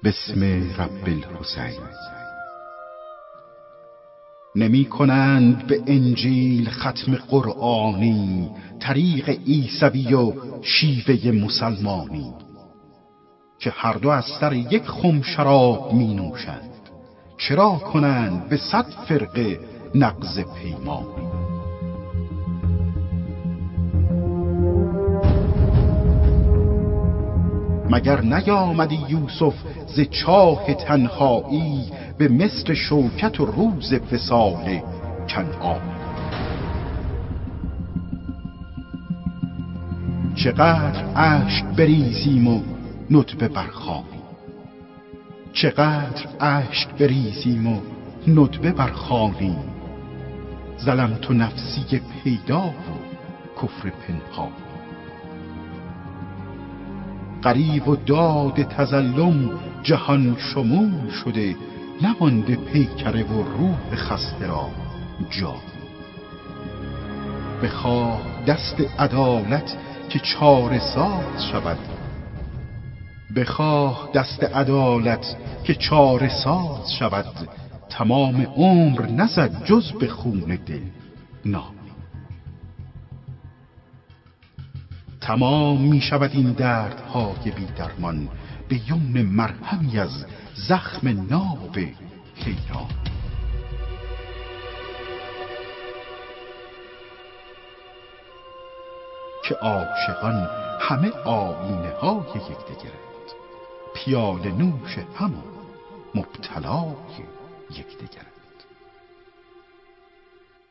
بسم رب الحسین. نمی کنند به انجیل ختم قرآنی، طریق عیسوی و شیوه مسلمانی، که هر دو از سر یک خم شراب می نوشند. چرا کنند به 100 فرقه نقض پیمانی؟ مگر نیامدی یوسف ز چاه تنهایی، به مصر شوکت و روز وصال کنعان؟ چقدر اشک بریزیم و ندبه برخوانیم، چقدر اشک بریزیم و ندبه برخوانیم، ظلمت نفسی پیدا و کفر پنهان. غریو و داد تظلم جهان شمول شده، نمانده پیکره و روح خسته را جا. بخواه دست عدالت که چاره ساز شود، بخواه دست عدالت که چاره ساز شود، تمام عمر نزد جز به خون دل نام. تمام می شود این دردهای بی درمان، به یمن مرهمی از زخم ناب حیران. که عاشقان همه آیینه های یکدیگرند، پیاله نوش هم و مبتلای یکدیگرند.